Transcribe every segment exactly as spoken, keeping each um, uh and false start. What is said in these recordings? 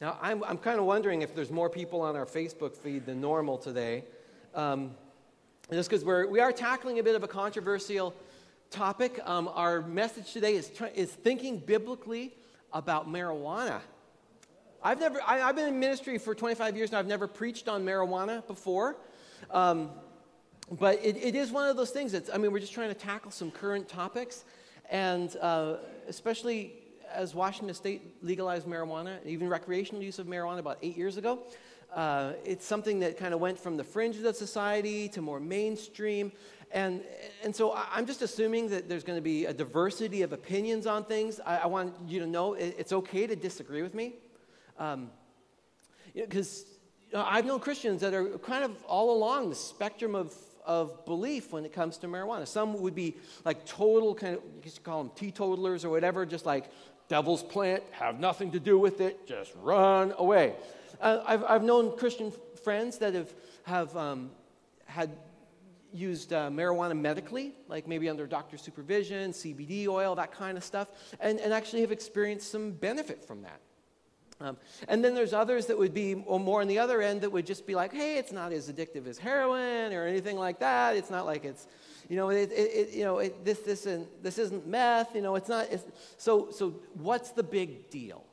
Now, I'm, I'm kind of wondering if there's more people on our Facebook feed than normal today. Um, just because we're we are tackling a bit of a controversial topic. Um, our message today is try, is thinking biblically about marijuana. I've never I, I've been in ministry for twenty-five years now. I've never preached on marijuana before, um, but it, it is one of those things. That's I mean, we're just trying to tackle some current topics, and uh, especially as Washington State legalized marijuana, and even recreational use of marijuana about eight years ago. Uh, it's something that kind of went from the fringes of society to more mainstream. And and so I'm just assuming that there's going to be a diversity of opinions on things. I, I want you to know it, it's okay to disagree with me. Um, because you know, I've known Christians that are kind of all along the spectrum of, of belief when it comes to marijuana. Some would be like total kind of, you could call them teetotalers or whatever, just like devil's plant, have nothing to do with it, just run away. Uh, I've, I've known Christian friends that have, have um, had used uh, marijuana medically, like maybe under doctor's supervision, C B D oil, that kind of stuff, and, and actually have experienced some benefit from that. Um, and then there's others that would be more on the other end that would just be like, hey, it's not as addictive as heroin or anything like that. It's not like it's, you know, it, it, it you know, it, this this isn't this isn't meth. You know, it's not. It's, so so what's the big deal?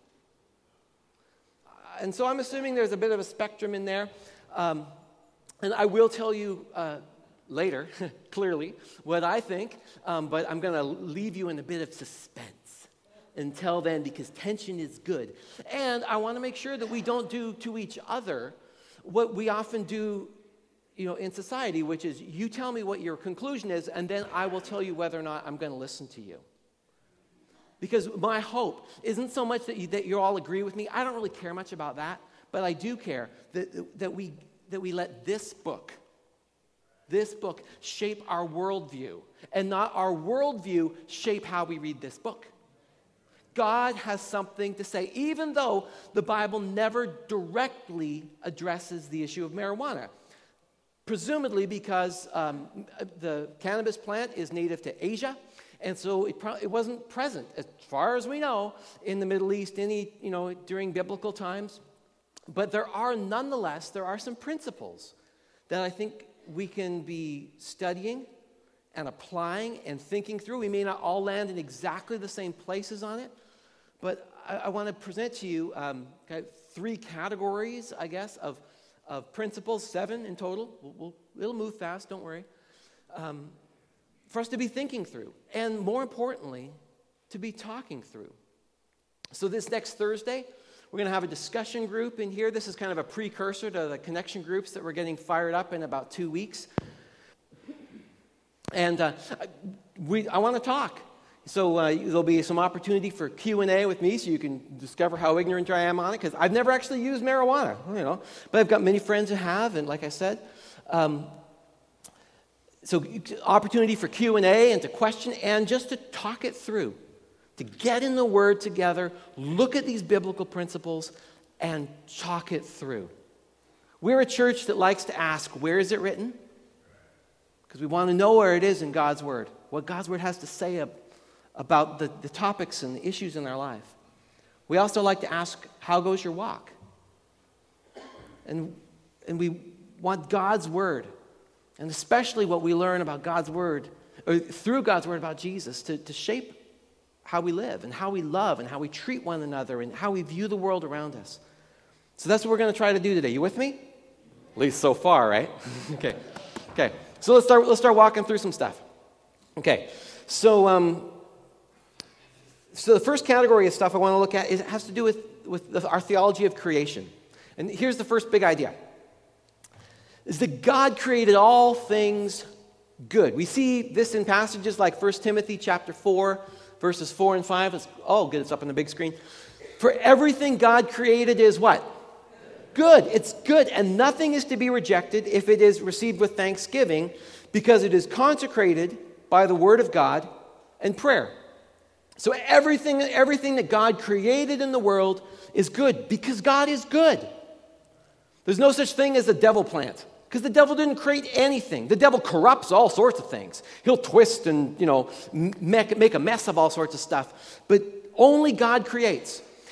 And so I'm assuming there's a bit of a spectrum in there, um, and I will tell you uh, later, clearly, what I think. Um, but I'm going to leave you in a bit of suspense until then, because tension is good. And I want to make sure that we don't do to each other what we often do, you know, in society, which is you tell me what your conclusion is, and then I will tell you whether or not I'm going to listen to you. Because my hope isn't so much that you, that you all agree with me. I don't really care much about that, but I do care that, that we that we let this book, this book shape our worldview, and not our worldview shape how we read this book. God has something to say, even though the Bible never directly addresses the issue of marijuana. Presumably because um, the cannabis plant is native to Asia, and so it, pro- it wasn't present, as far as we know, in the Middle East any you know during biblical times. But there are nonetheless there are some principles that I think we can be studying and applying and thinking through. We may not all land in exactly the same places on it, but I, I want to present to you um, okay, three categories, I guess, of, of principles, seven in total. We'll, we'll, it'll move fast, don't worry, um, for us to be thinking through, and more importantly, to be talking through. So this next Thursday, we're going to have a discussion group in here. This is kind of a precursor to the connection groups that we're getting fired up in about two weeks. And uh, we, I want to talk. So uh, there'll be some opportunity for Q and A with me so you can discover how ignorant I am on it, because I've never actually used marijuana, you know. But I've got many friends who have, and like I said, um, so opportunity for Q and A and to question and just to talk it through, to get in the Word together, look at these biblical principles, and talk it through. We're a church that likes to ask, where is it written? Because we want to know where it is in God's Word, what God's Word has to say ab- about the, the topics and the issues in our life. We also like to ask, how goes your walk? And, and we want God's Word, and especially what we learn about God's Word, or through God's Word about Jesus, to, to shape how we live and how we love and how we treat one another and how we view the world around us. So that's what we're going to try to do today. You with me? At least so far, right? okay. Okay. So let's start. Let's start walking through some stuff. Okay. So, um, so the first category of stuff I want to look at is, it has to do with with the, our theology of creation. And here's the first big idea: is that God created all things good. We see this in passages like First Timothy chapter four, verses four and five. It's, oh, good. It's up on the big screen. For everything God created is what? Good. It's good, and nothing is to be rejected if it is received with thanksgiving, because it is consecrated by the word of God and prayer. So everything, everything that God created in the world is good, because God is good. There's no such thing as a devil plant, because the devil didn't create anything. The devil corrupts all sorts of things. He'll twist and, you know, make, make a mess of all sorts of stuff. But only God creates.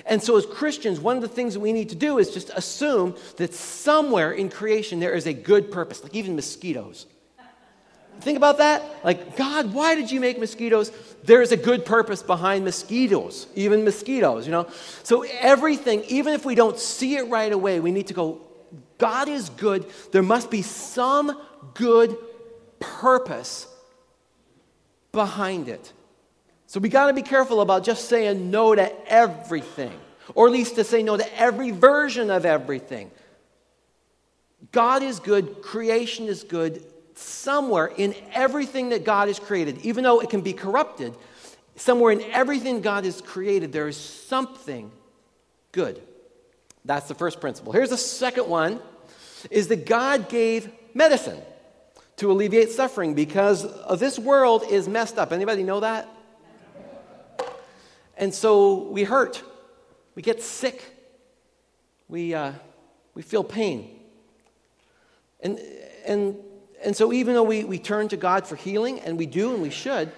And so as Christians, one of the things that we need to do is just assume that somewhere in creation there is a good purpose, like even mosquitoes. Think about that. Like, God, why did you make mosquitoes? There is a good purpose behind mosquitoes, even mosquitoes, you know. So everything, even if we don't see it right away, we need to go, God is good. There must be some good purpose behind it. So we got to be careful about just saying no to everything, or at least to say no to every version of everything. God is good. Creation is good. Somewhere in everything that God has created, even though it can be corrupted, somewhere in everything God has created, there is something good. That's the first principle. Here's the second one, is that God gave medicine to alleviate suffering because this world is messed up. Anybody know that? And so we hurt. We get sick. We, uh, we feel pain. And, and And so even though we, we turn to God for healing, and we do and we should,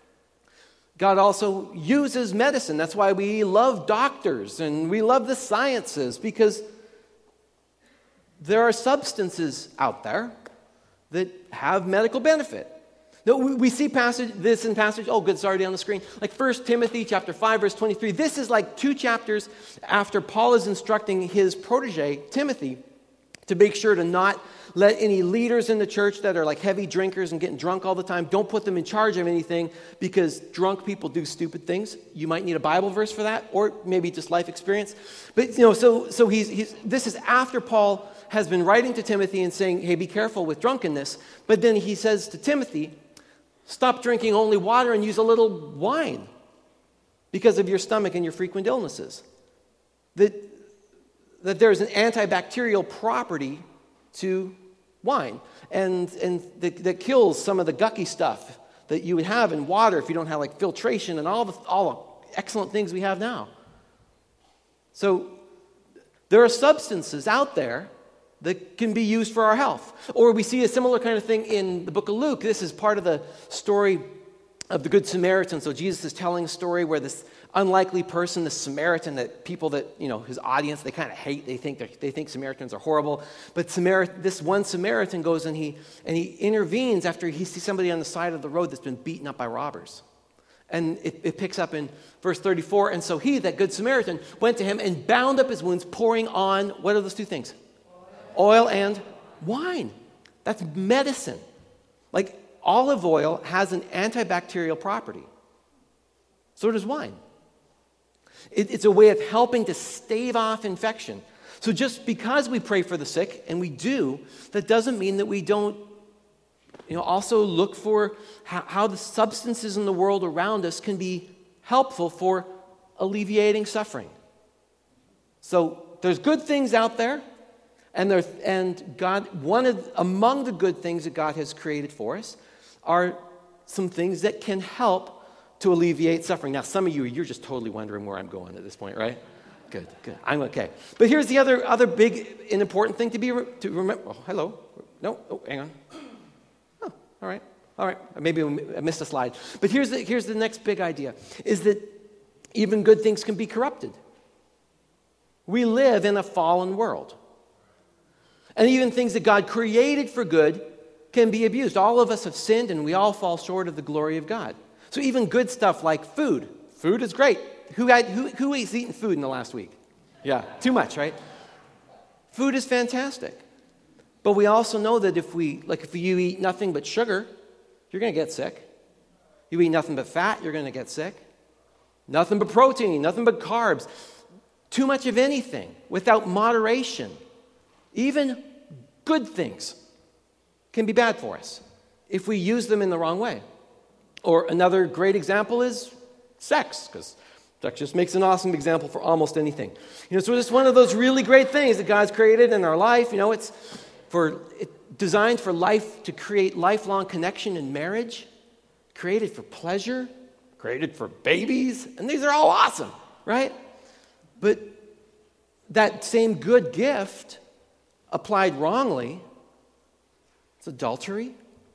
God also uses medicine. That's why we love doctors and we love the sciences, because there are substances out there that have medical benefit. Now, we see passage this in passage, oh good, it's already on the screen, like First Timothy chapter five, verse twenty-three. This is like two chapters after Paul is instructing his protege, Timothy, to make sure to not let any leaders in the church that are like heavy drinkers and getting drunk all the time, don't put them in charge of anything, because drunk people do stupid things. You might need a Bible verse for that, or maybe just life experience. But, you know, so so he's, he's this is after Paul has been writing to Timothy and saying, hey, be careful with drunkenness. But then he says to Timothy, stop drinking only water and use a little wine because of your stomach and your frequent illnesses. That, that there's an antibacterial property to wine, and and that, that kills some of the gucky stuff that you would have in water if you don't have like filtration and all the all the excellent things we have now. So there are substances out there that can be used for our health. Or we see a similar kind of thing in the book of Luke. This is part of the story of the Good Samaritan. So Jesus is telling a story where this unlikely person, the Samaritan, that people that, you know, his audience, they kind of hate. They think they think Samaritans are horrible. But Samar- this one Samaritan goes and he and he intervenes after he sees somebody on the side of the road that's been beaten up by robbers. And it, it picks up in verse thirty-four. And so he, that Good Samaritan, went to him and bound up his wounds, pouring on, what are those two things? Oil and wine. That's medicine. Like olive oil has an antibacterial property. So does wine. It, it's a way of helping to stave off infection. So just because we pray for the sick, and we do, that doesn't mean that we don't, you know, also look for how, how the substances in the world around us can be helpful for alleviating suffering. So there's good things out there, and there and God, one of among the good things that God has created for us are some things that can help to alleviate suffering. Now, some of you, you're just totally wondering where I'm going at this point, right? Good, good. I'm okay. But here's the other other big and important thing to be to remember. Oh, hello. No, oh, hang on. Oh, all right, all right. Maybe I missed a slide. But here's the here's the next big idea: is that even good things can be corrupted. We live in a fallen world, and even things that God created for good can be abused. All of us have sinned, and we all fall short of the glory of God. So even good stuff like food. Food is great. Who had who who has eaten food in the last week? Yeah, too much, right? Food is fantastic. But we also know that if we like if you eat nothing but sugar, you're going to get sick. You eat nothing but fat, you're going to get sick. Nothing but protein, nothing but carbs. Too much of anything without moderation. Even good things can be bad for us if we use them in the wrong way. Or another great example is sex, because sex just makes an awesome example for almost anything. You know, so it's one of those really great things that God's created in our life. You know, it's for it, designed for life, to create lifelong connection in marriage, created for pleasure, created for babies, and these are all awesome, right? But that same good gift applied wrongly, it's adultery.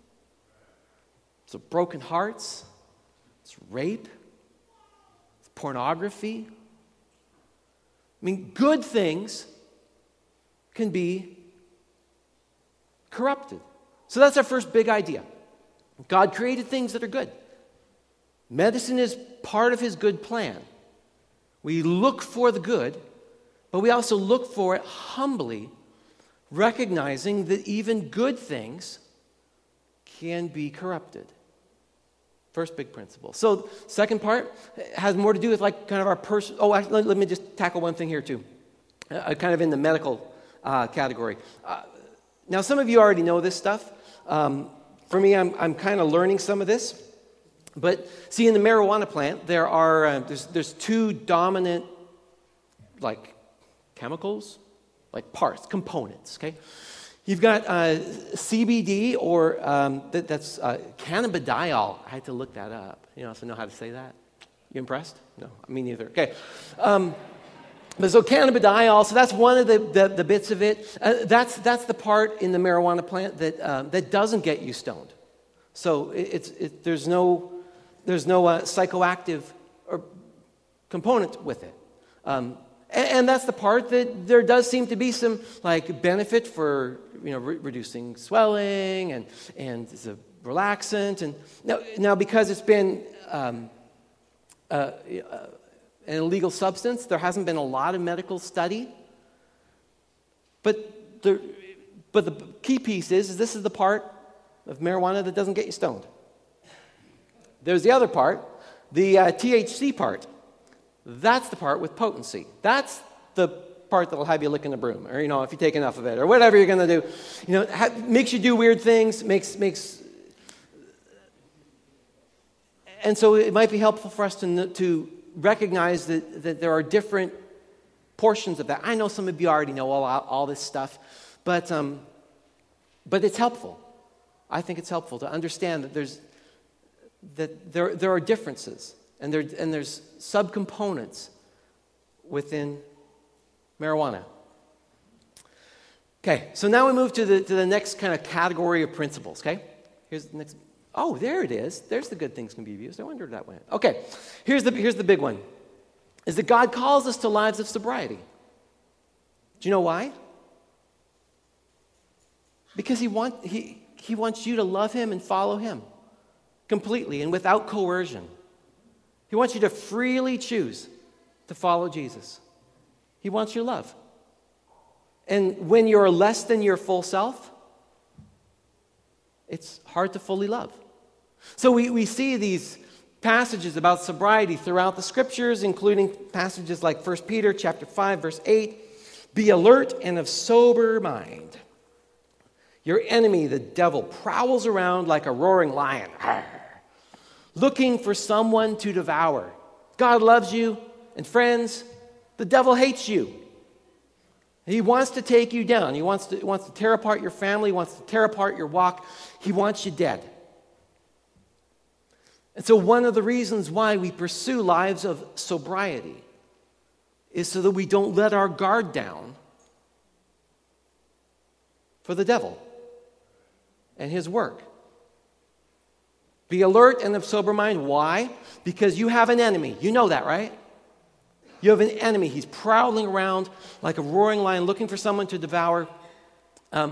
It's broken hearts, it's rape, it's pornography, I mean, good things can be corrupted. So that's our first big idea. God created things that are good. Medicine is part of his good plan. We look for the good, but we also look for it humbly, recognizing that even good things can be corrupted. First big principle. So second part has more to do with like kind of our personal... Oh, actually, let, let me just tackle one thing here too. Uh, kind of in the medical uh, category. Uh, now, some of you already know this stuff. Um, for me, I'm, I'm kind of learning some of this. But see, in the marijuana plant, there are uh, there's, there's two dominant, like, chemicals, like parts, components, okay? You've got uh, C B D, or um, that, that's uh, cannabidiol. I had to look that up. You also know how to say that? You impressed? No, me neither. Okay. Um, but so cannabidiol, so that's one of the, the, the bits of it. Uh, that's, that's the part in the marijuana plant that, uh, that doesn't get you stoned. So it, it's, it, there's no... There's no uh, psychoactive or component with it. Um, and, and that's the part that there does seem to be some like benefit for, you know, re- reducing swelling, and, and it's a relaxant. And now, now because it's been um, uh, uh, an illegal substance, there hasn't been a lot of medical study. But the, but the key piece is, is this is the part of marijuana that doesn't get you stoned. There's the other part, the uh, T H C part. That's the part with potency. That's the part that'll have you licking the broom, or, you know, if you take enough of it, or whatever you're going to do. You know, ha- makes you do weird things, makes, makes... And so it might be helpful for us to, to recognize that, that there are different portions of that. I know some of you already know all, all this stuff, but, um, but it's helpful. I think it's helpful to understand that there's that there, there are differences, and, there, and there's subcomponents within marijuana. Okay, so now we move to the, to the next kind of category of principles, okay? Here's the next... Oh, there it is. There's the good things can be abused. I wondered that went. Okay, here's the, here's the big one, is that God calls us to lives of sobriety. Do you know why? Because he, want, he, he wants you to love him and follow him completely and without coercion. He wants you to freely choose to follow Jesus. He wants your love. And when you're less than your full self, it's hard to fully love. So we, we see these passages about sobriety throughout the scriptures, including passages like First Peter chapter five, verse eight. Be alert and of sober mind. Your enemy, the devil, prowls around like a roaring lion, looking for someone to devour. God loves you, and friends, the devil hates you. He wants to take you down. He wants to, wants to tear apart your family, wants to tear apart your walk. He wants you dead. And so one of the reasons why we pursue lives of sobriety is so that we don't let our guard down for the devil and his work. Be alert and of sober mind. Why? Because you have an enemy. You know that, right? You have an enemy. He's prowling around like a roaring lion looking for someone to devour. Um,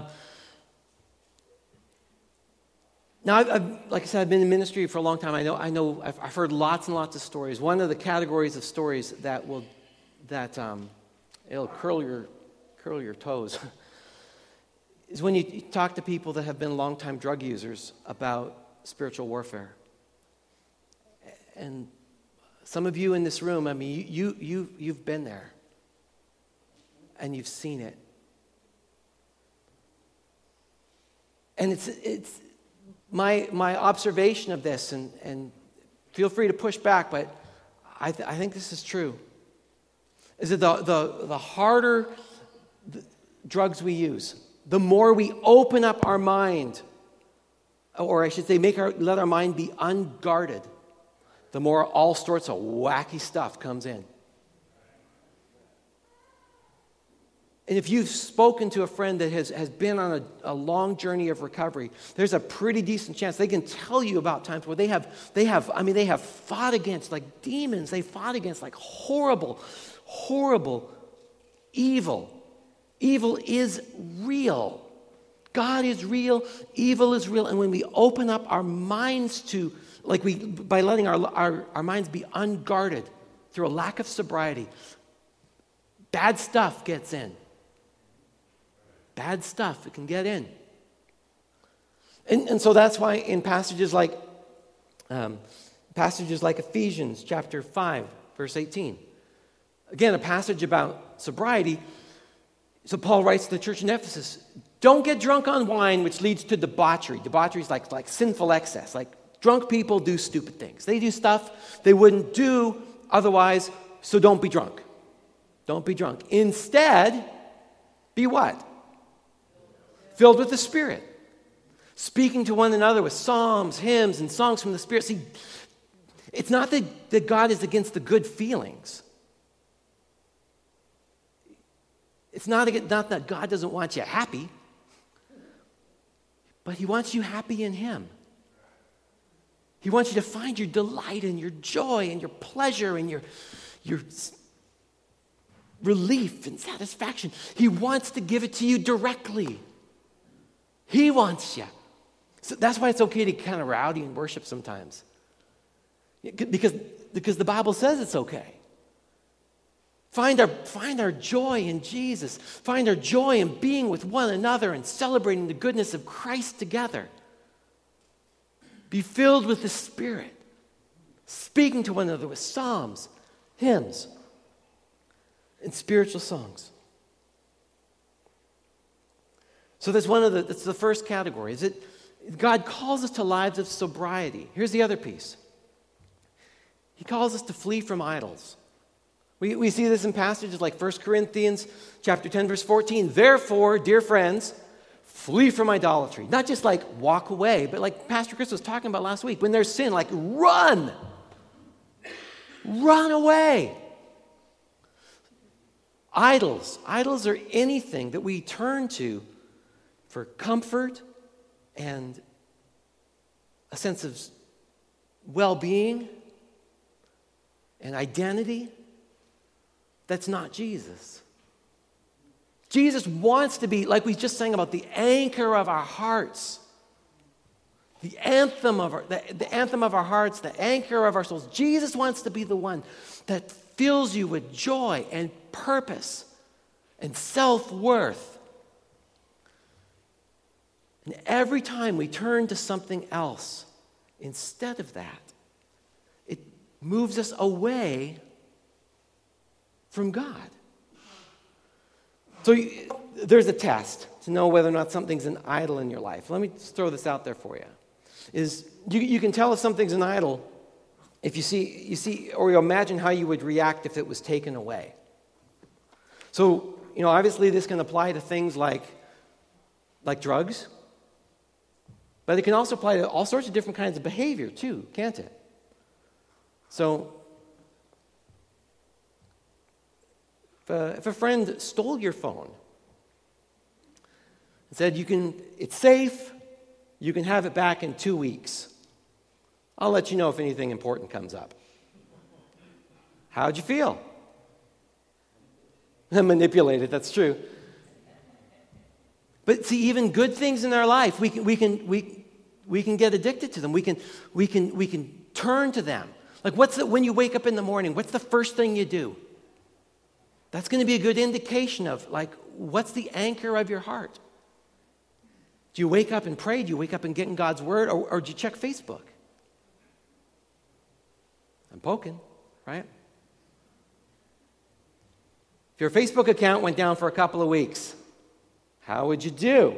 now, I've, I've, like I said, I've been in ministry for a long time. I know, I know, I've, I've heard lots and lots of stories. One of the categories of stories that will, that um, it'll curl your, curl your toes, is when you talk to people that have been longtime drug users about spiritual warfare. And some of you in this room, I mean, you, you, you've been there. And you've seen it. And it's, it's my, my observation of this, and, and feel free to push back, but I, th- I think this is true, is that the, the, the harder the drugs we use, the more we open up our mind, or I should say, make our, let our mind be unguarded, the more all sorts of wacky stuff comes in. And if you've spoken to a friend that has, has been on a, a long journey of recovery, there's a pretty decent chance they can tell you about times where they have, they have, I mean, they have fought against like demons. They fought against like horrible, horrible evil. Evil is real. God is real, evil is real, and when we open up our minds to, like we, by letting our, our, our minds be unguarded through a lack of sobriety, bad stuff gets in. Bad stuff, it can get in. And, and so that's why in passages like, um, passages like Ephesians chapter five, verse eighteen, again, a passage about sobriety, so Paul writes to the church in Ephesus, don't get drunk on wine, which leads to debauchery. Debauchery is like, like sinful excess. Like drunk people do stupid things. They do stuff they wouldn't do otherwise, so don't be drunk. Don't be drunk. Instead, be what? Filled with the Spirit. Speaking to one another with psalms, hymns, and songs from the Spirit. See, it's not that, that God is against the good feelings. It's not, not that God doesn't want you happy, but he wants you happy in him. He wants you to find your delight and your joy and your pleasure and your, your relief and satisfaction. He wants to give it to you directly. He wants you. So that's why it's okay to kind of rowdy in worship sometimes. Because, because the Bible says it's okay. Find our, find our joy in Jesus. Find our joy in being with one another and celebrating the goodness of Christ together. Be filled with the Spirit, speaking to one another with psalms, hymns, and spiritual songs. So that's one of the, that's the first category. Is it God calls us to lives of sobriety. Here's the other piece. He calls us to flee from idols. We, we see this in passages like First Corinthians chapter ten, verse fourteen. Therefore, dear friends, flee from idolatry. Not just like walk away, but like Pastor Chris was talking about last week. When there's sin, like run. Run away. Idols. Idols are anything that we turn to for comfort and a sense of well-being and identity. That's not Jesus. Jesus wants to be, like we just sang about, the anchor of our hearts. The anthem of our, the, the anthem of our hearts, the anchor of our souls. Jesus wants to be the one that fills you with joy and purpose and self-worth. And every time we turn to something else instead of that, it moves us away from God. So you, there's a test to know whether or not something's an idol in your life. Let me just throw this out there for you. Is you, you can tell if something's an idol if you see, you see, or you imagine how you would react if it was taken away. So, you know, obviously this can apply to things like, like drugs, but it can also apply to all sorts of different kinds of behavior too, can't it? So, if a, if a friend stole your phone and said, you can, it's safe, you can have it back in two weeks. I'll let you know if anything important comes up. How'd you feel? Manipulated, that's true. But see, even good things in our life, we can we can we we can get addicted to them. We can we can we can turn to them. Like what's the, when you wake up in the morning, what's the first thing you do? That's going to be a good indication of like what's the anchor of your heart. Do you wake up and pray? Do you wake up and get in God's word, or, or do you check Facebook? I'm poking, right? If your Facebook account went down for a couple of weeks, how would you do?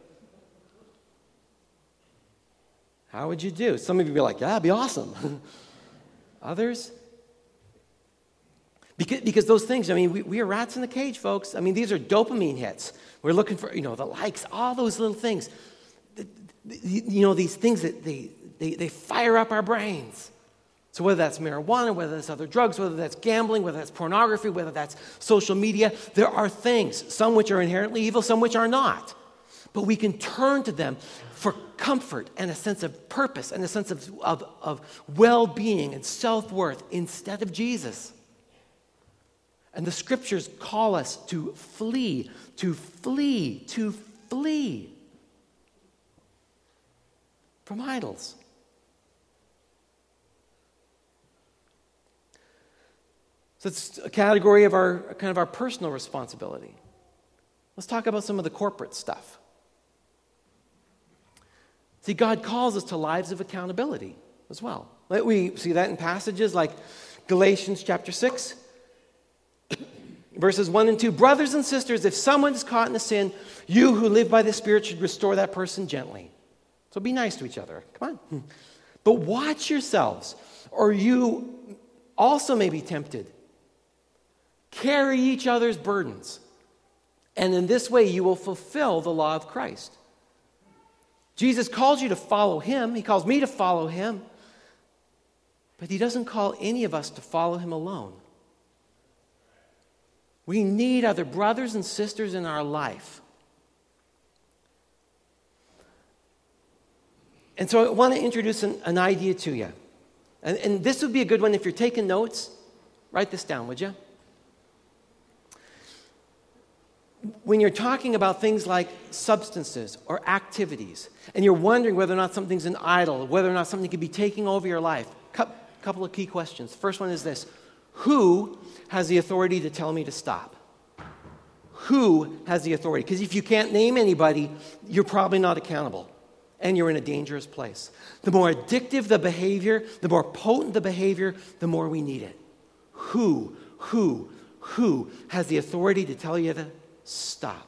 How would you do? Some of you would be like, yeah, that'd be awesome. Others? Because, because those things, I mean, we, we are rats in the cage, folks. I mean, these are dopamine hits. We're looking for, you know, the likes, all those little things. The, the, you know, these things that they, they, they fire up our brains. So whether that's marijuana, whether that's other drugs, whether that's gambling, whether that's pornography, whether that's social media, there are things, some which are inherently evil, some which are not. But we can turn to them for comfort and a sense of purpose and a sense of, of, of well-being and self-worth instead of Jesus. And the scriptures call us to flee, to flee, to flee from idols. So it's a category of our kind of our personal responsibility. Let's talk about some of the corporate stuff. See, God calls us to lives of accountability as well. We see that in passages like Galatians chapter six, verses one and two. Brothers and sisters, if someone is caught in a sin, you who live by the Spirit should restore that person gently. So be nice to each other. Come on. But watch yourselves, or you also may be tempted. Carry each other's burdens, and in this way you will fulfill the law of Christ. Jesus calls you to follow him. He calls me to follow him. But he doesn't call any of us to follow him alone. We need other brothers and sisters in our life. And so I want to introduce an, an idea to you. And, and this would be a good one if you're taking notes. Write this down, would you? When you're talking about things like substances or activities, and you're wondering whether or not something's an idol, whether or not something could be taking over your life, a couple of key questions. First one is this: who has the authority to tell me to stop? Who has the authority? Because if you can't name anybody, you're probably not accountable, and you're in a dangerous place. The more addictive the behavior, the more potent the behavior, the more we need it. Who, who, who has the authority to tell you to stop?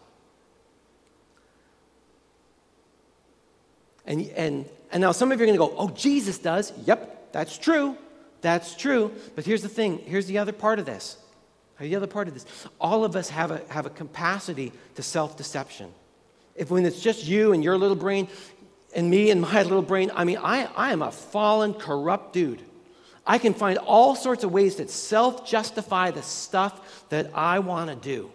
And, and, and now some of you are going to go, oh, Jesus does. Yep, that's true. That's true. But here's the thing. Here's the other part of this. The other part of this. All of us have a, have a capacity to self-deception. If when it's just you and your little brain and me and my little brain, I mean, I, I am a fallen, corrupt dude. I can find all sorts of ways that self-justify the stuff that I want to do.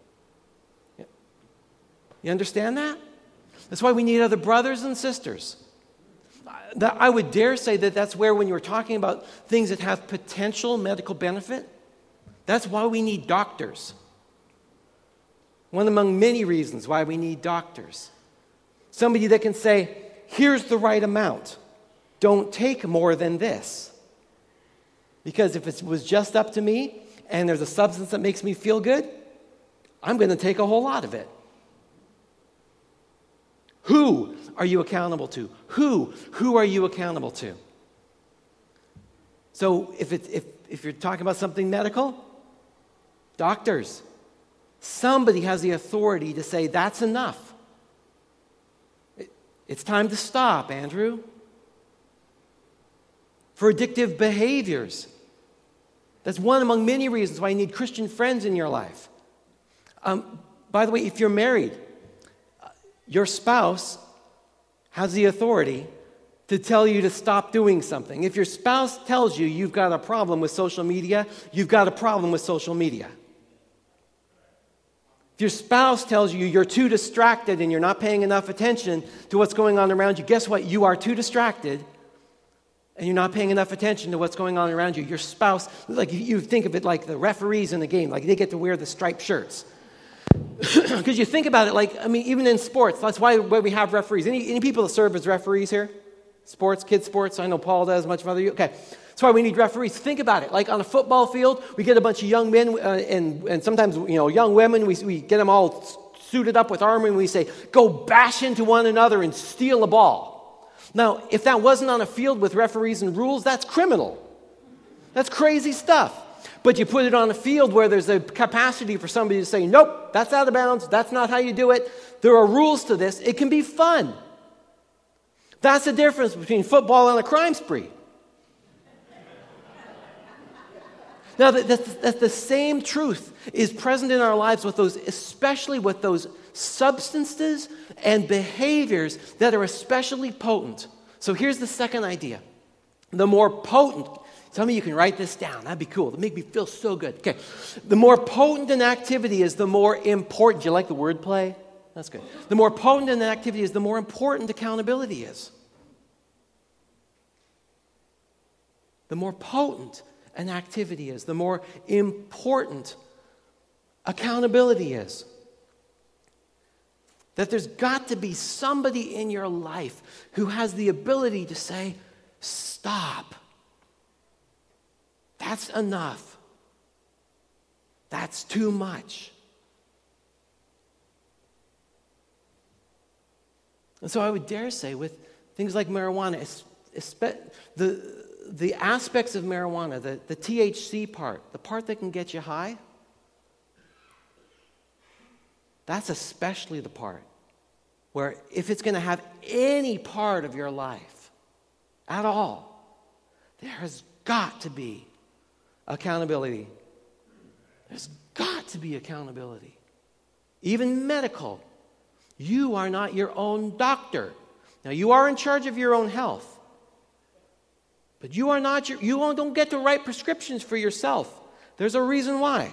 You understand that? That's why we need other brothers and sisters. That I would dare say that that's where, when you're talking about things that have potential medical benefit, that's why we need doctors. One among many reasons why we need doctors. Somebody that can say, here's the right amount. Don't take more than this. Because if it was just up to me and there's a substance that makes me feel good, I'm going to take a whole lot of it. Who are you accountable to? Who? Who are you accountable to? So if, it's, if, if you're talking about something medical, doctors. Somebody has the authority to say, that's enough. It, it's time to stop, Andrew. For addictive behaviors. That's one among many reasons why you need Christian friends in your life. Um, by the way, if you're married, your spouse has the authority to tell you to stop doing something. If your spouse tells you you've got a problem with social media, you've got a problem with social media. If your spouse tells you you're too distracted and you're not paying enough attention to what's going on around you, guess what? You are too distracted and you're not paying enough attention to what's going on around you. Your spouse, like you think of it like the referees in the game, like they get to wear the striped shirts. Because you think about it, like, I mean, even in sports, that's why, why we have referees. Any, any people that serve as referees here? Sports, kids sports? I know Paul does, much of other you. Okay, that's why we need referees. Think about it. Like on a football field, we get a bunch of young men uh, and, and sometimes, you know, young women. We, we get them all suited up with armor and we say, go bash into one another and steal a ball. Now, if that wasn't on a field with referees and rules, that's criminal. That's crazy stuff. But you put it on a field where there's a capacity for somebody to say, nope, that's out of bounds. That's not how you do it. There are rules to this. It can be fun. That's the difference between football and a crime spree. Now, that's, that's the same truth is present in our lives with those, especially with those substances and behaviors that are especially potent. So here's the second idea. The more potent, some of you can write this down. That'd be cool. It'd make me feel so good. Okay. The more potent an activity is, the more important. Do you like the word play? That's good. The more potent an activity is, the more important accountability is. The more potent an activity is, the more important accountability is. That there's got to be somebody in your life who has the ability to say, stop. That's enough. That's too much. And so I would dare say with things like marijuana, the, the aspects of marijuana, the, the T H C part, the part that can get you high, that's especially the part where if it's going to have any part of your life at all, there has got to be accountability. There's got to be accountability. Even medical. You are not your own doctor. Now, you are in charge of your own health. But you are not your, you don't get to write prescriptions for yourself. There's a reason why.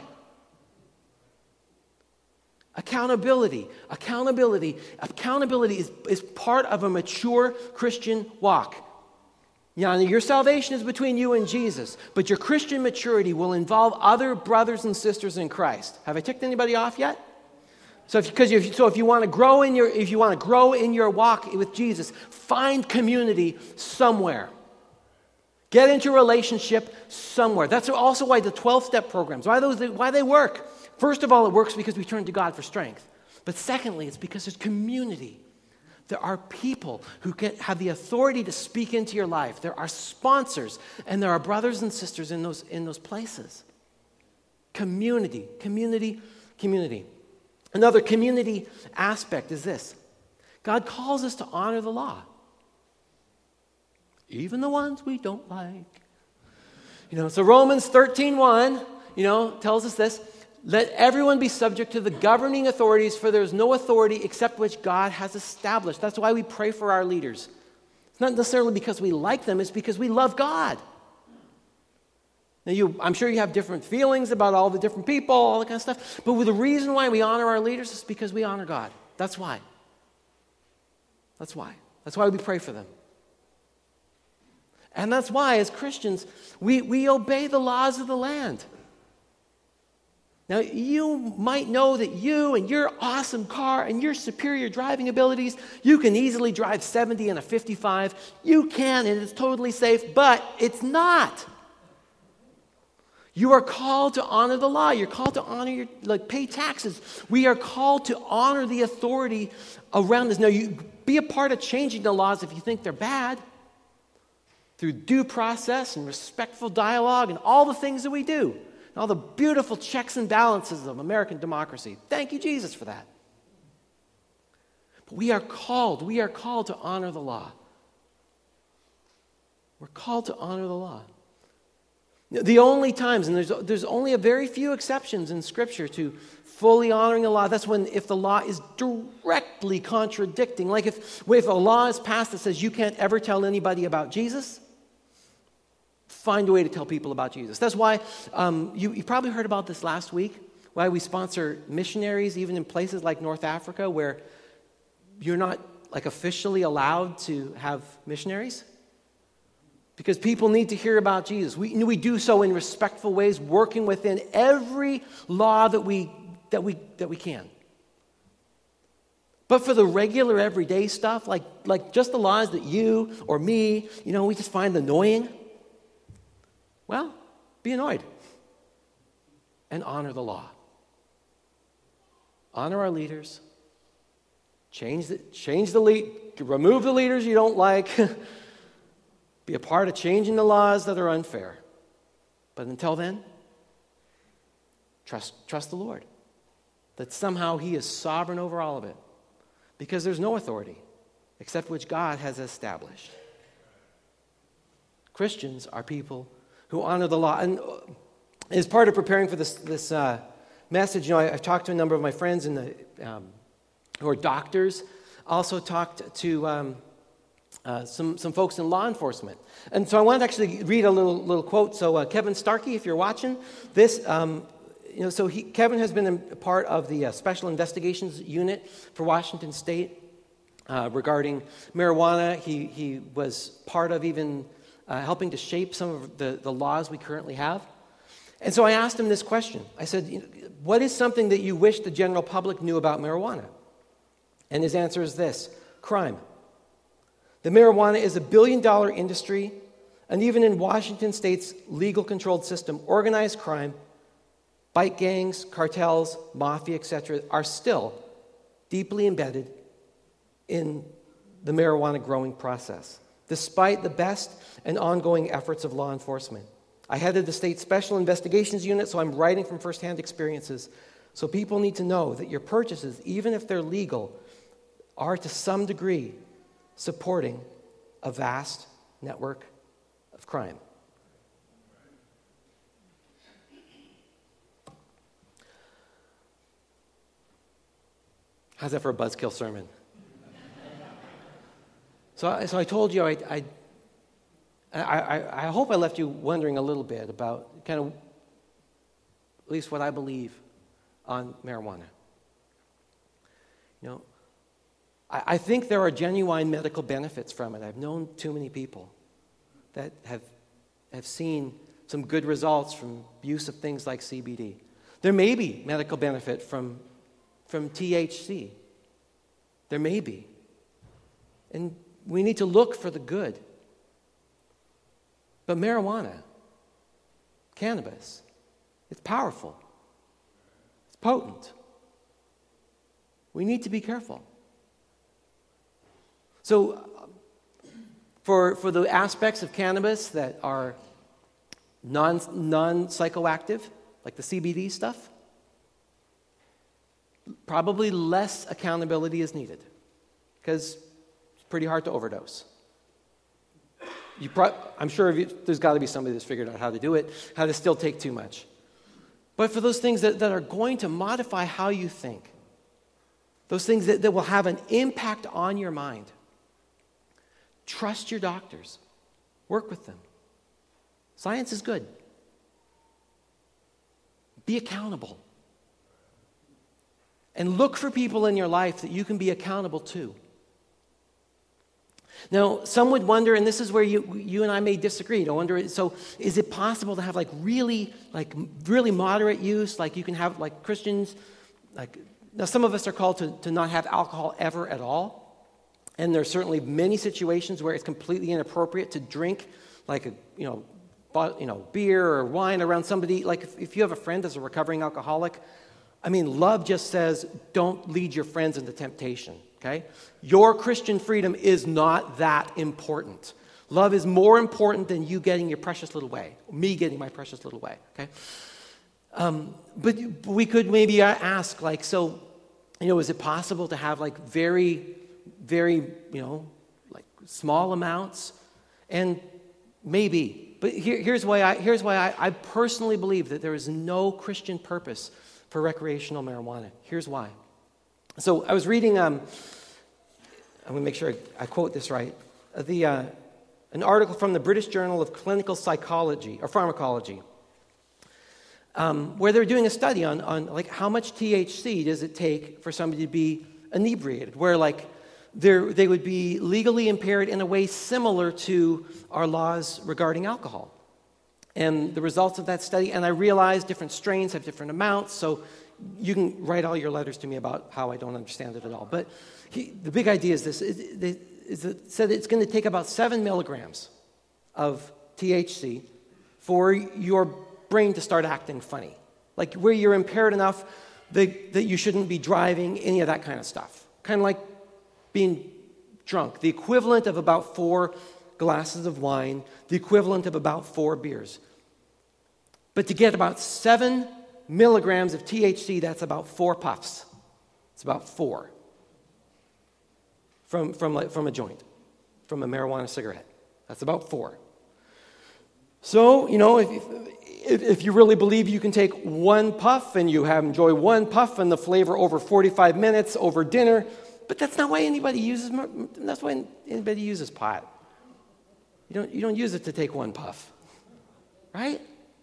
Accountability. Accountability. Accountability is, is part of a mature Christian walk. Now, your salvation is between you and Jesus, but your Christian maturity will involve other brothers and sisters in Christ. Have I ticked anybody off yet? So, if, because if, so if you want to grow in your if you want to grow in your walk with Jesus, find community somewhere. Get into a relationship somewhere. That's also why the twelve-step programs, why those why they work. First of all, it works because we turn to God for strength. But secondly, it's because there's community. There are people who get, have the authority to speak into your life. There are sponsors, and there are brothers and sisters in those, in those places. Community, community, community. Another community aspect is this. God calls us to honor the law. Even the ones we don't like. You know, so Romans thirteen one, you know, tells us this. Let everyone be subject to the governing authorities, for there is no authority except which God has established. That's why we pray for our leaders. It's not necessarily because we like them, it's because we love God. Now, you, I'm sure you have different feelings about all the different people, all that kind of stuff, but the reason why we honor our leaders is because we honor God. That's why. That's why. That's why we pray for them. And that's why, as Christians, we, we obey the laws of the land. Now, you might know that you and your awesome car and your superior driving abilities, you can easily drive seventy in a fifty-five. You can, and it's totally safe, but it's not. You are called to honor the law. You're called to honor your, like, pay taxes. We are called to honor the authority around us. Now, you be a part of changing the laws if you think they're bad, through due process and respectful dialogue and all the things that we do. And all the beautiful checks and balances of American democracy. Thank you, Jesus, for that. But we are called, we are called to honor the law. We're called to honor the law. The only times, and there's, there's only a very few exceptions in Scripture to fully honoring the law, that's when if the law is directly contradicting. Like if, if a law is passed that says you can't ever tell anybody about Jesus, find a way to tell people about Jesus. That's why, um, you, you probably heard about this last week, why we sponsor missionaries even in places like North Africa where you're not like officially allowed to have missionaries. Because people need to hear about Jesus. We, we do so in respectful ways, working within every law that we, that we, that we can. But for the regular everyday stuff, like, like just the laws that you or me, you know, we just find annoying, well, be annoyed and honor the law. Honor our leaders. Change the, change the lead, remove the leaders you don't like. Be a part of changing the laws that are unfair. But until then, trust, trust the Lord. That somehow He is sovereign over all of it. Because there's no authority except which God has established. Christians are people who honor the law. And as part of preparing for this, this uh, message, you know, I, I've talked to a number of my friends in the, um, who are doctors. Also talked to um, uh, some, some folks in law enforcement. And so I wanted to actually read a little, little quote. So uh, Kevin Starkey, if you're watching this, um, you know, so he, Kevin has been a part of the uh, Special Investigations Unit for Washington State uh, regarding marijuana. He, he was part of even uh, helping to shape some of the, the laws we currently have. And so I asked him this question. I said, what is something that you wish the general public knew about marijuana? And his answer is this: crime. The marijuana is a billion-dollar industry, and even in Washington State's legal controlled system, organized crime, bike gangs, cartels, mafia, et cetera, are still deeply embedded in the marijuana growing process, despite the best and ongoing efforts of law enforcement. I headed the state special investigations unit, so I'm writing from firsthand experiences. So people need to know that your purchases, even if they're legal, are to some degree supporting a vast network of crime. How's that for a buzzkill sermon? so, I, so I told you, I, I, I, I hope I left you wondering a little bit about kind of at least what I believe on marijuana. You know, I, I think there are genuine medical benefits from it. I've known too many people that have, have seen some good results from use of things like C B D. There may be medical benefit from, from T H C. There may be. And we need to look for the good. But marijuana, cannabis, it's powerful. It's potent. We need to be careful. So, for, for the aspects of cannabis that are non, non-psychoactive, like the C B D stuff, probably less accountability is needed because it's pretty hard to overdose. You pro- I'm sure if you, there's got to be somebody that's figured out how to do it, how to still take too much. But for those things that, that are going to modify how you think, those things that, that will have an impact on your mind, trust your doctors. Work with them. Science is good. Be accountable. And look for people in your life that you can be accountable to. Now, some would wonder, and this is where you you and I may disagree. I wonder, so is it possible to have like really, like really moderate use? Like you can have like Christians, like now some of us are called to, to not have alcohol ever at all. And there's certainly many situations where it's completely inappropriate to drink like a, you know, you know, beer or wine around somebody. Like if, if you have a friend that's a recovering alcoholic, I mean, love just says, don't lead your friends into temptation, okay? Your Christian freedom is not that important. Love is more important than you getting your precious little way, me getting my precious little way, okay? Um, but we could maybe ask, like, so, you know, is it possible to have, like, very, very, you know, like, small amounts? And maybe. But here, here's why, I, here's why I, I personally believe that there is no Christian purpose for recreational marijuana. Here's why. So I was reading, um, I'm going to make sure I, I quote this right, uh, the, uh, an article from the British Journal of Clinical Psychology, or Pharmacology, um, where they're doing a study on, on like how much T H C does it take for somebody to be inebriated, where like they would be legally impaired in a way similar to our laws regarding alcohol. And the results of that study, and I realize different strains have different amounts, so you can write all your letters to me about how I don't understand it at all. But he, the big idea is this, it, it, is it said it's going to take about seven milligrams of T H C for your brain to start acting funny. Like where you're impaired enough that, that you shouldn't be driving, any of that kind of stuff. Kind of like being drunk, the equivalent of about four glasses of wine, the equivalent of about four beers. But to get about seven milligrams of T H C, that's about four puffs. It's about four from, from, from a joint, from a marijuana cigarette. That's about four. So, you know, if, if, if you really believe you can take one puff and you have enjoy one puff and the flavor over forty-five minutes over dinner, but that's not why anybody uses, that's why anybody uses pot. You don't, you don't use it to take one puff, right?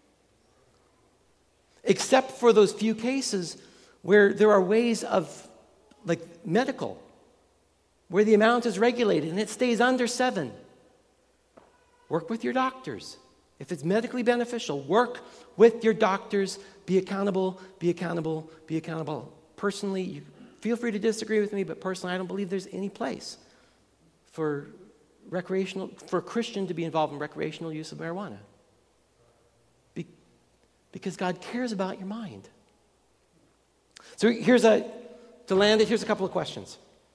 Except for those few cases where there are ways of, like medical, where the amount is regulated and it stays under seven. Work with your doctors. If it's medically beneficial, work with your doctors. Be accountable, be accountable, be accountable. Personally, you feel free to disagree with me, but personally, I don't believe there's any place for recreational, for a Christian to be involved in recreational use of marijuana. Be, because God cares about your mind. So here's a, to land it, here's a couple of questions.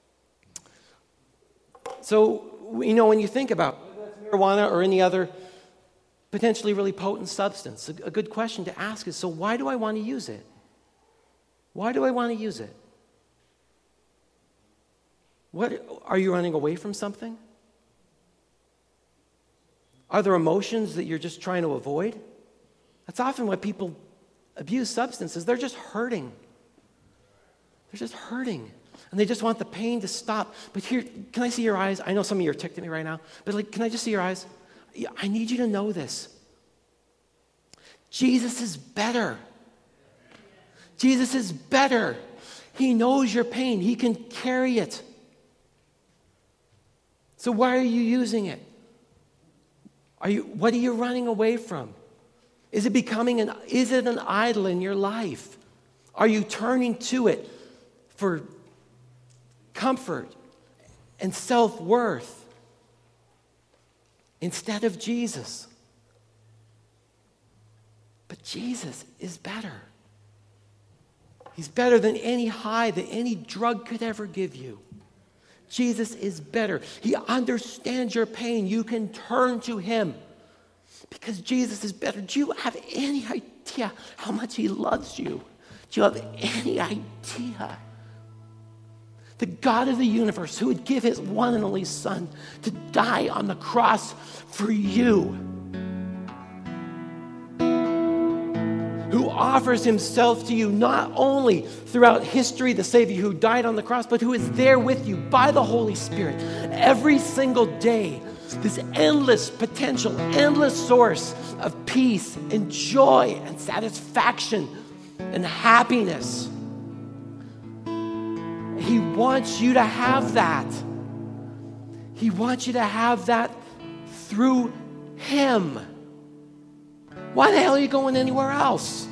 So, you know, when you think about marijuana or any other potentially really potent substance, a, a good question to ask is, so why do I want to use it? Why do I want to use it? What, are you running away from something? Are there emotions that you're just trying to avoid? That's often why people abuse substances. They're just hurting. They're just hurting. And they just want the pain to stop. But here, can I see your eyes? I know some of you are ticked at me right now. But like, can I just see your eyes? I need you to know this. Jesus is better. Jesus is better. He knows your pain. He can carry it. So why are you using it? Are you, what are you running away from? Is it becoming an, is it an idol in your life? Are you turning to it for comfort and self-worth instead of Jesus? But Jesus is better. He's better than any high that any drug could ever give you. Jesus is better. He understands your pain. You can turn to him because Jesus is better. Do you have any idea how much he loves you? Do you have any idea? The God of the universe who would give his one and only son to die on the cross for you, who offers himself to you not only throughout history, the Savior who died on the cross, but who is there with you by the Holy Spirit every single day. This endless potential, endless source of peace and joy and satisfaction and happiness. He wants you to have that. He wants you to have that through him. Why the hell are you going anywhere else?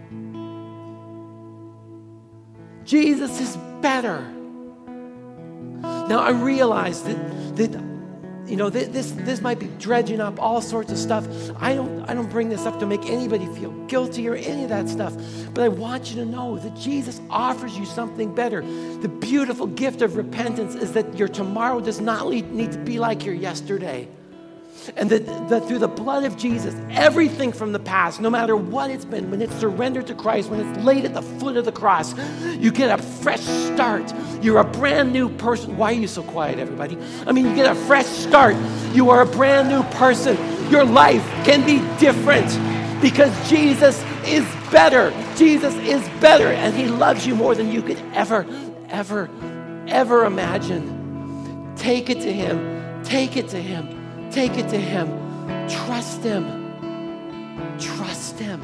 Jesus is better. Now I realize that, that you know, this, this might be dredging up all sorts of stuff. I don't, I don't bring this up to make anybody feel guilty or any of that stuff. But I want you to know that Jesus offers you something better. The beautiful gift of repentance is that your tomorrow does not need to be like your yesterday. And that, that through the blood of Jesus, everything from the past, no matter what it's been, when it's surrendered to Christ, when it's laid at the foot of the cross, you get a fresh start. You're a brand new person. Why are you so quiet, everybody? I mean, you get a fresh start. You are a brand new person. Your life can be different because Jesus is better. Jesus is better, and he loves you more than you could ever, ever, ever imagine. Take it to him. Take it to him. Take it to him. Trust him. Trust him.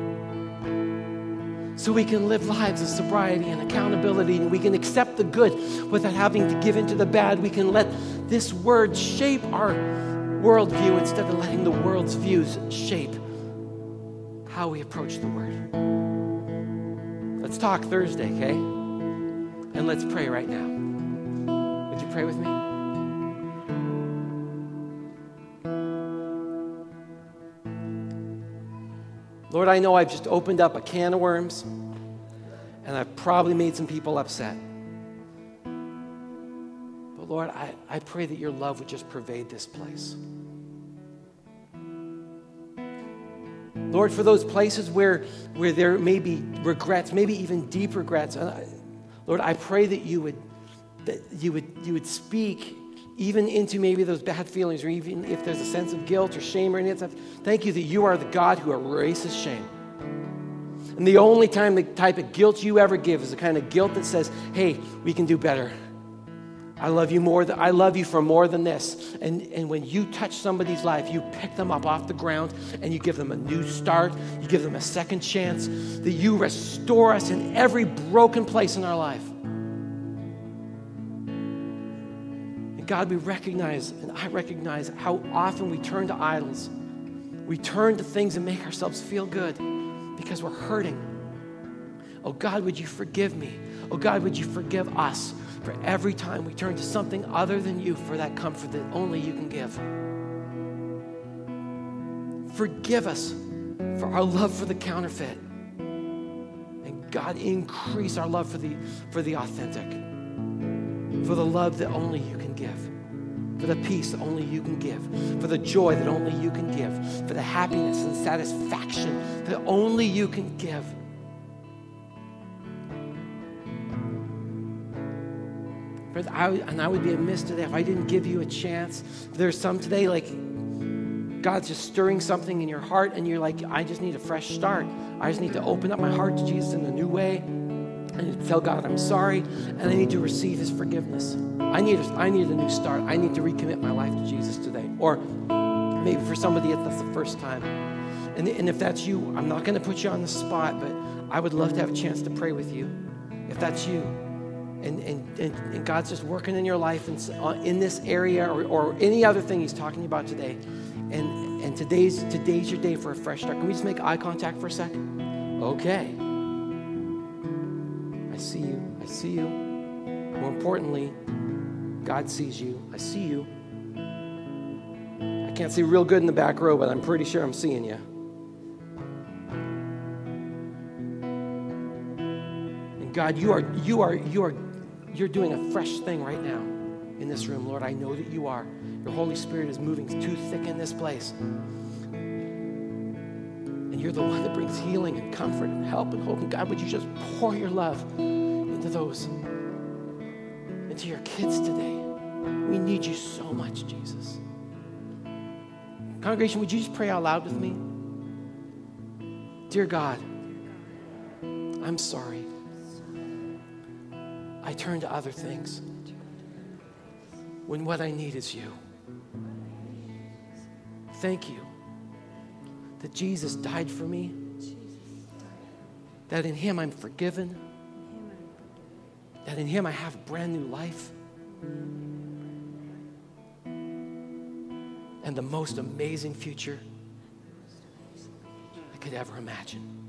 So we can live lives of sobriety and accountability, and we can accept the good without having to give into the bad. We can let this word shape our worldview instead of letting the world's views shape how we approach the word. Let's talk Thursday, okay? And let's pray right now. Would you pray with me? Lord, I know I've just opened up a can of worms, and I've probably made some people upset. But Lord, I, I pray that your love would just pervade this place. Lord, for those places where, where there may be regrets, maybe even deep regrets, and I, Lord, I pray that you would that you would you would speak even into maybe those bad feelings, or even if there's a sense of guilt or shame or any of that stuff. Thank you that you are the God who erases shame. And the only time the type of guilt you ever give is the kind of guilt that says, hey, we can do better. I love you more than I love you for more than this. And, and when you touch somebody's life, you pick them up off the ground and you give them a new start. You give them a second chance. That you restore us in every broken place in our life. God, we recognize, and I recognize how often we turn to idols We turn to things and make ourselves feel good because we're hurting. Oh God, would you forgive me? Oh God, would you forgive us for every time we turn to something other than you for that comfort that only you can give. Forgive us for our love for the counterfeit. And God, increase our love for the, for the authentic, for the love that only you can give, for the peace that only you can give, for the joy that only you can give, for the happiness and satisfaction that only you can give. Friends, I, and I would be amiss today if I didn't give you a chance. There's some today, like, God's just stirring something in your heart, and you're like, I just need a fresh start. I just need to open up my heart to Jesus in a new way. I need to tell God I'm sorry, and I need to receive his forgiveness. I need, a, I need a new start. I need to recommit my life to Jesus today. Or maybe for somebody, that's the first time. And, and if that's you, I'm not going to put you on the spot, but I would love to have a chance to pray with you. If that's you, and, and, and, and God's just working in your life in, in this area or, or any other thing he's talking about today, and, and today's, today's your day for a fresh start. Can we just make eye contact for a second? Okay. I see you. I see you. More importantly, God sees you. I see you. I can't see real good in the back row, but I'm pretty sure I'm seeing you. And God, you are, you are, you are, you're doing a fresh thing right now in this room, Lord. I know that you are. Your Holy Spirit is moving too thick in this place. And you're the one that brings healing and comfort and help and hope. And God, would you just pour your love into those, into your kids today. We need you so much, Jesus. Congregation, would you just pray out loud with me? Dear God, I'm sorry. I turn to other things when what I need is you. Thank you that Jesus died for me, that in him I'm forgiven, that in him I have a brand new life, and the most amazing future I could ever imagine.